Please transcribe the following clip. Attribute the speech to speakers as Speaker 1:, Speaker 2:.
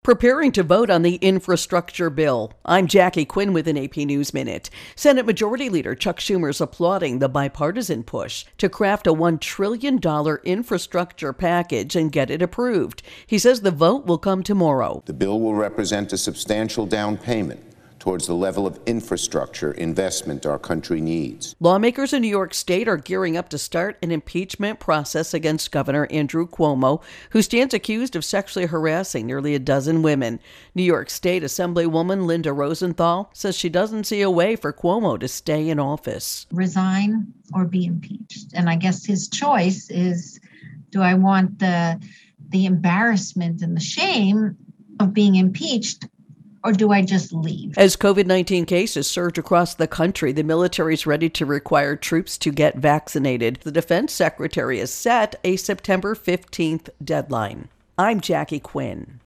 Speaker 1: Preparing to vote on the infrastructure bill. I'm Jackie Quinn with an AP News Minute. Senate Majority Leader Chuck Schumer is applauding the bipartisan push to craft a $1 trillion infrastructure package and get it approved. He says the vote will come tomorrow.
Speaker 2: The bill will represent a substantial down payment towards the level of infrastructure investment our country needs.
Speaker 1: Lawmakers in New York State are gearing up to start an impeachment process against Governor Andrew Cuomo, who stands accused of sexually harassing nearly a dozen women. New York State Assemblywoman Linda Rosenthal says she doesn't see a way for Cuomo to stay in office.
Speaker 3: Resign or be impeached. And I guess his choice is, do I want the embarrassment and the shame of being impeached, or do I just leave?
Speaker 1: As COVID-19 cases surge across the country, the military is ready to require troops to get vaccinated. The defense secretary has set a September 15th deadline. I'm Jackie Quinn.